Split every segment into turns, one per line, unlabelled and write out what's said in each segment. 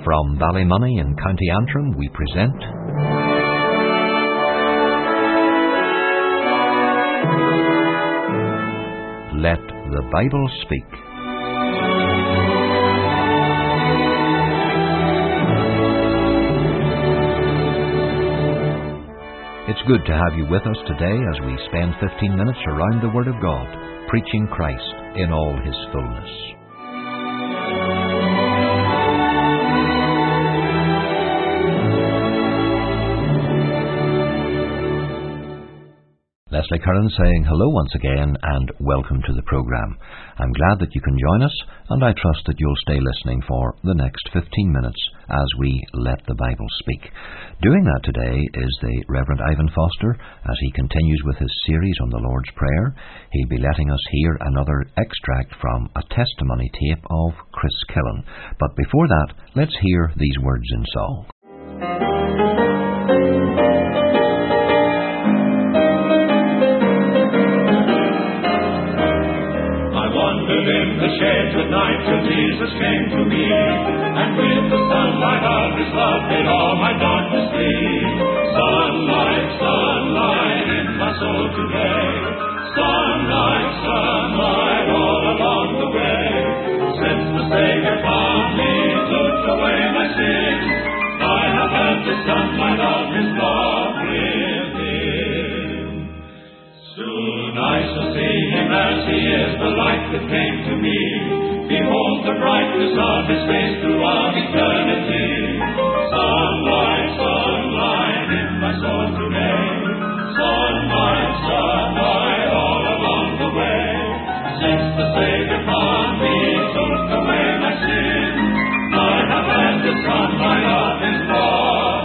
From Ballymoney in County Antrim, we present Let the Bible Speak. It's good to have you with us today as we spend 15 minutes around the Word of God, preaching Christ in all His fullness. Leslie Curran saying hello once again and welcome to the programme. I'm glad that you can join us, and I trust that you'll stay listening for the next 15 minutes as we let the Bible speak. Doing that today is the Reverend Ivan Foster as he continues with his series on the Lord's Prayer. He'll be letting us hear another extract from a testimony tape of Chris Killen. But before that, let's hear these words in song.
In the shades at night till Jesus came to me, and with the sunlight of His love made all my darkness flee. Sunlight, sunlight in my soul today. Sunlight, sunlight all along the way. Since the Savior found me, took away my sins, I have had the sunlight of His love within. Soon I shall see Him as He is, the light that came to me. Behold the brightness of His face throughout eternity. Sunlight, sunlight in my soul today. Sunlight, sunlight all along the way. Since the Savior found me, took away my sin, I have had the sunlight of His love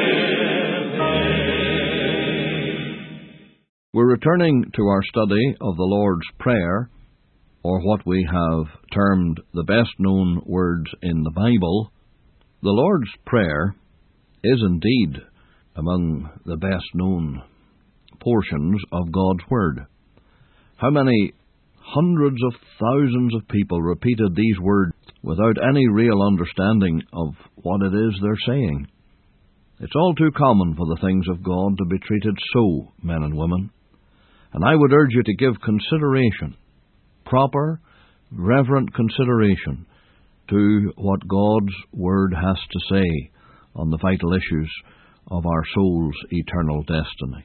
within.
We're returning to our study of the Lord's Prayer, or what we have termed the best-known words in the Bible. The Lord's Prayer is indeed among the best-known portions of God's Word. How many hundreds of thousands of people repeated these words without any real understanding of what it is they're saying? It's all too common for the things of God to be treated so, men and women. And I would urge you to give consideration, proper, reverent consideration to what God's Word has to say on the vital issues of our soul's eternal destiny.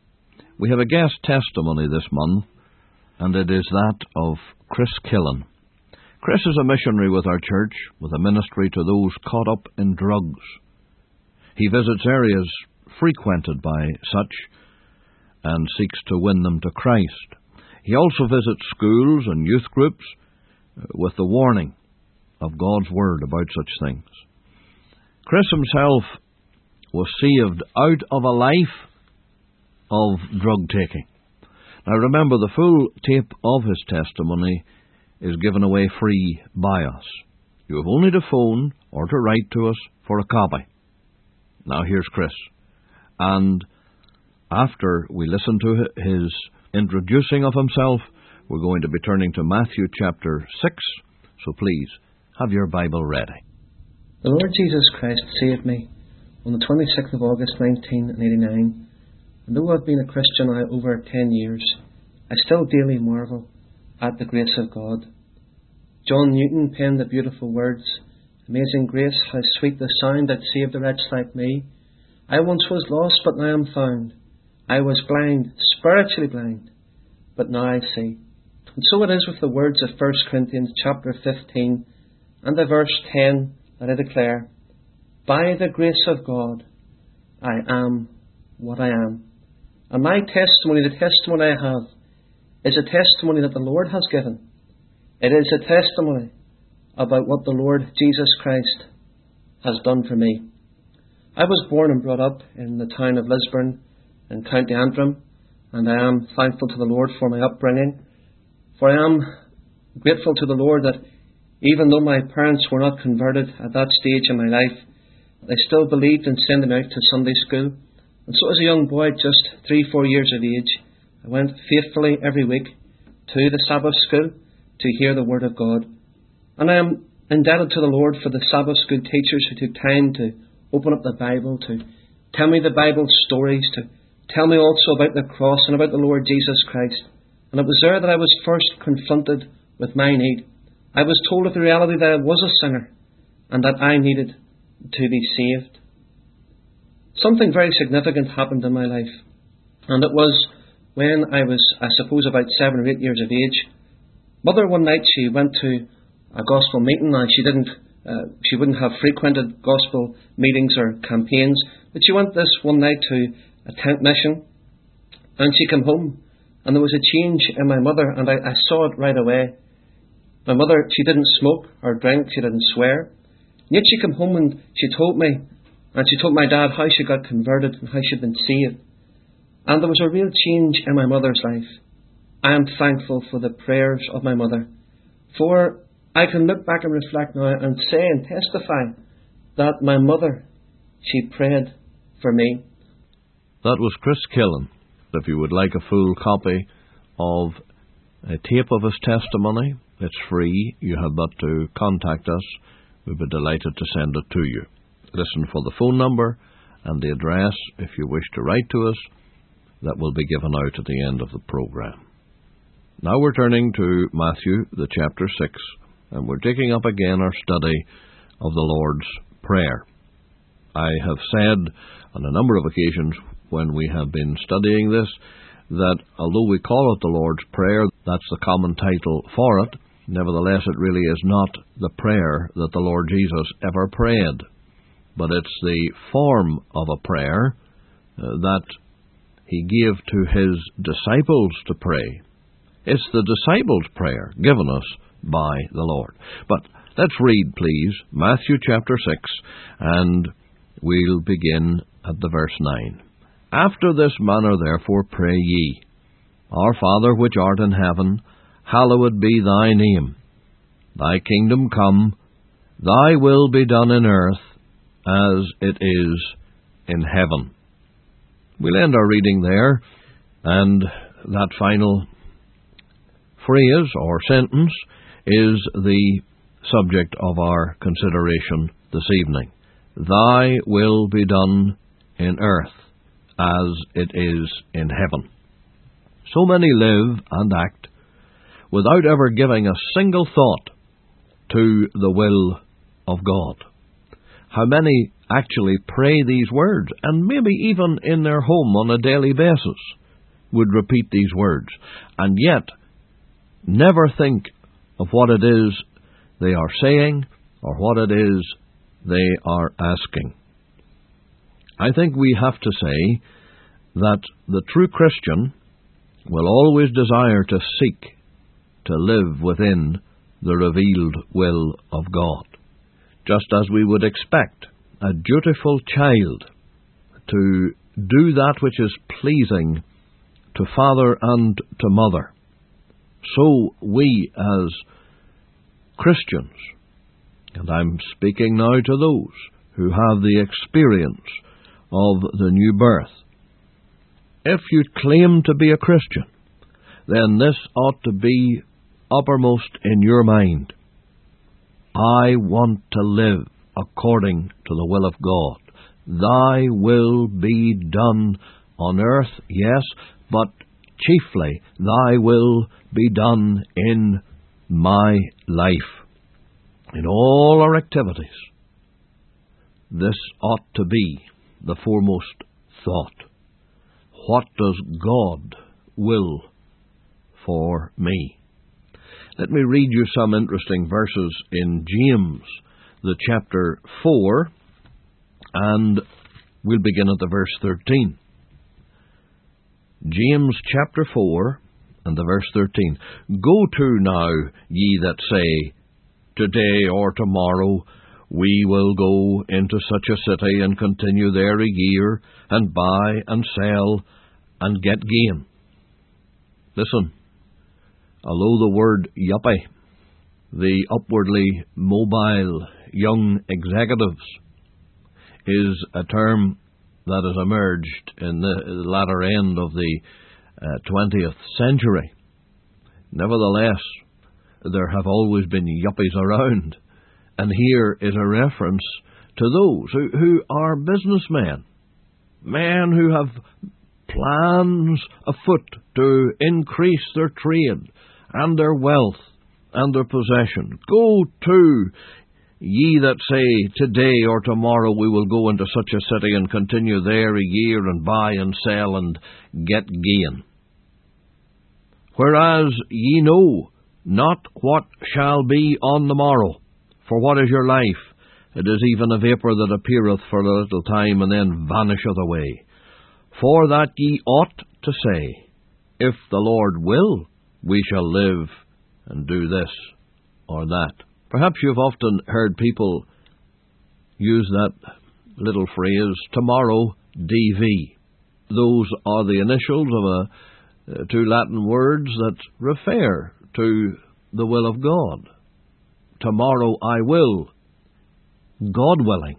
We have a guest testimony this month, and it is that of Chris Killen. Chris is a missionary with our church, with a ministry to those caught up in drugs. He visits areas frequented by such and seeks to win them to Christ. He also visits schools and youth groups with the warning of God's Word about such things. Chris himself was saved out of a life of drug-taking. Now remember, the full tape of his testimony is given away free by us. You have only to phone or to write to us for a copy. Now here's Chris. And after we listen to his introducing of himself, we're going to be turning to Matthew chapter 6, so please have your Bible ready.
The Lord Jesus Christ saved me on the 26th of August 1989, and though I've been a Christian now over 10 years, I still daily marvel at the grace of God. John Newton penned the beautiful words, "Amazing grace, how sweet the sound that saved a wretch like me. I once was lost, but now am found. I was blind, spiritually blind, but now I see." And so it is with the words of 1 Corinthians chapter 15 and the verse 10 that I declare, "By the grace of God, I am what I am." And my testimony, the testimony I have, is a testimony that the Lord has given. It is a testimony about what the Lord Jesus Christ has done for me. I was born and brought up in the town of Lisburn in County Antrim, and I am thankful to the Lord for my upbringing. For I am grateful to the Lord that even though my parents were not converted at that stage in my life, they still believed in sending out to Sunday school. And so as a young boy, just 3-4 years of age, I went faithfully every week to the Sabbath school to hear the Word of God. And I am indebted to the Lord for the Sabbath school teachers who took time to open up the Bible, to tell me the Bible stories, to tell me also about the cross and about the Lord Jesus Christ. And it was there that I was first confronted with my need. I was told of the reality that I was a sinner and that I needed to be saved. Something very significant happened in my life, and it was when I was, I suppose, about 7 or 8 years of age. Mother, one night, she went to a gospel meeting, and she wouldn't have frequented gospel meetings or campaigns, but she went this one night to a tent mission, and she came home, and there was a change in my mother, and I saw it right away. My mother, she didn't smoke or drink, she didn't swear, yet she came home and she told me, and she told my dad how she got converted and how she'd been saved. And there was a real change in my mother's life. I am thankful for the prayers of my mother, for I can look back and reflect now and say and testify that my mother, she prayed for me.
That was Chris Killen. If you would like a full copy of a tape of his testimony, it's free. You have but to contact us. We'd be delighted to send it to you. Listen for the phone number and the address if you wish to write to us. That will be given out at the end of the program. Now we're turning to Matthew, the chapter 6, and we're taking up again our study of the Lord's Prayer. I have said on a number of occasions when we have been studying this that although we call it the Lord's Prayer, that's the common title for it, nevertheless it really is not the prayer that the Lord Jesus ever prayed, but it's the form of a prayer that He gave to His disciples to pray. It's the disciples' prayer given us by the Lord. But let's read, please, Matthew chapter 6, and we'll begin at the verse 9. After this manner therefore pray ye, Our Father which art in heaven, hallowed be thy name. Thy kingdom come, thy will be done in earth, as it is in heaven. We'll end our reading there, and that final phrase or sentence is the subject of our consideration this evening. Thy will be done in earth, as it is in heaven. So many live and act without ever giving a single thought to the will of God. How many actually pray these words, and maybe even in their home on a daily basis would repeat these words, and yet never think of what it is they are saying or what it is they are asking. I think we have to say that the true Christian will always desire to seek to live within the revealed will of God, just as we would expect a dutiful child to do that which is pleasing to father and to mother. So we as Christians, and I'm speaking now to those who have the experience of the new birth, if you claim to be a Christian, then this ought to be uppermost in your mind. I want to live according to the will of God. Thy will be done on earth, yes, but chiefly thy will be done in my life, in all our activities. This ought to be the foremost thought. What does God will for me? Let me read you some interesting verses in James, the chapter 4, and we'll begin at the verse 13. James chapter 4 and the verse 13. Go to now, ye that say, Today or tomorrow we will go into such a city and continue there a year, and buy and sell and get gain. Listen, although the word yuppie, the upwardly mobile young executives, is a term that has emerged in the latter end of the 20th century, nevertheless, there have always been yuppies around And here is a reference to those who are businessmen, men who have plans afoot to increase their trade and their wealth and their possession. Go to, ye that say, today or tomorrow we will go into such a city and continue there a year and buy and sell and get gain. Whereas ye know not what shall be on the morrow. For what is your life? It is even a vapour that appeareth for a little time, and then vanisheth away. For that ye ought to say, if the Lord will, we shall live and do this or that. Perhaps you've often heard people use that little phrase, tomorrow DV. Those are the initials of two Latin words that refer to the will of God. Tomorrow I will, God willing,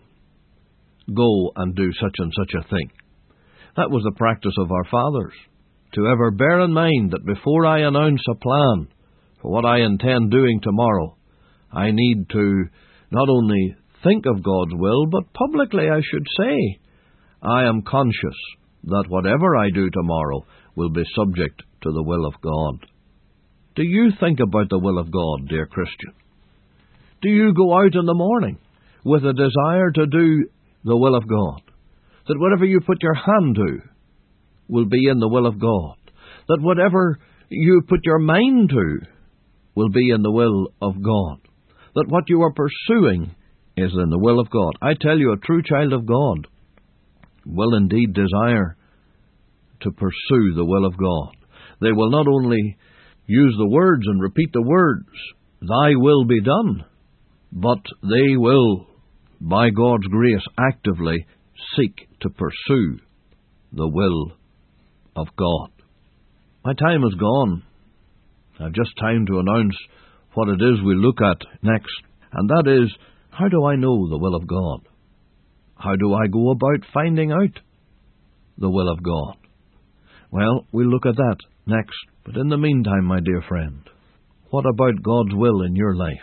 go and do such and such a thing. That was the practice of our fathers, to ever bear in mind that before I announce a plan for what I intend doing tomorrow, I need to not only think of God's will, but publicly I should say, I am conscious that whatever I do tomorrow will be subject to the will of God. Do you think about the will of God, dear Christian? Do you go out in the morning with a desire to do the will of God? That whatever you put your hand to will be in the will of God? That whatever you put your mind to will be in the will of God? That what you are pursuing is in the will of God? I tell you, a true child of God will indeed desire to pursue the will of God. They will not only use the words and repeat the words, thy will be done, but they will, by God's grace, actively seek to pursue the will of God. My time is gone. I've just time to announce what it is we look at next, and that is, how do I know the will of God? How do I go about finding out the will of God? Well, we'll look at that next. But in the meantime, my dear friend, what about God's will in your life?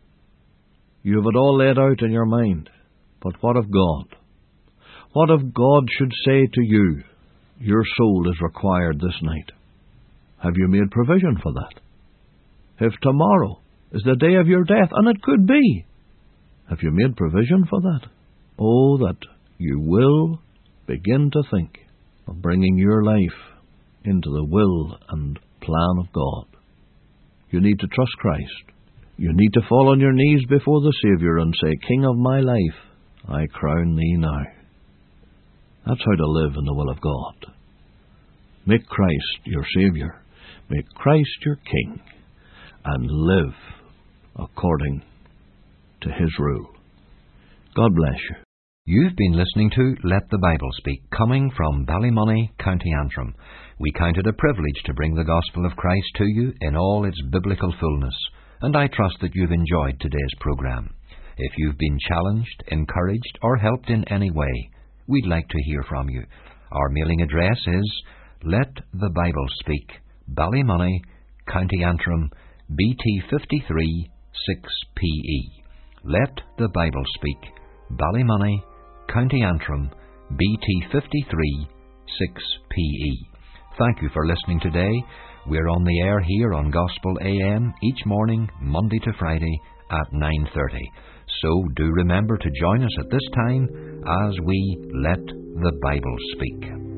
You have it all laid out in your mind. But what of God? What if God should say to you, your soul is required this night? Have you made provision for that? If tomorrow is the day of your death, and it could be, have you made provision for that? Oh, that you will begin to think of bringing your life into the will and plan of God. You need to trust Christ. You need to fall on your knees before the Saviour and say, King of my life, I crown thee now. That's how to live in the will of God. Make Christ your Saviour. Make Christ your King. And live according to His rule. God bless you.
You've been listening to Let the Bible Speak, coming from Ballymoney, County Antrim. We count it a privilege to bring the gospel of Christ to you in all its biblical fullness, and I trust that you've enjoyed today's programme. If you've been challenged, encouraged, or helped in any way, we'd like to hear from you. Our mailing address is Let the Bible Speak, Ballymoney, County Antrim, BT 53 6PE. Let the Bible Speak, Ballymoney, County Antrim, BT 53 6PE. Thank you for listening today. We're on the air here on Gospel AM each morning, Monday to Friday at 9:30. So do remember to join us at this time as we let the Bible speak.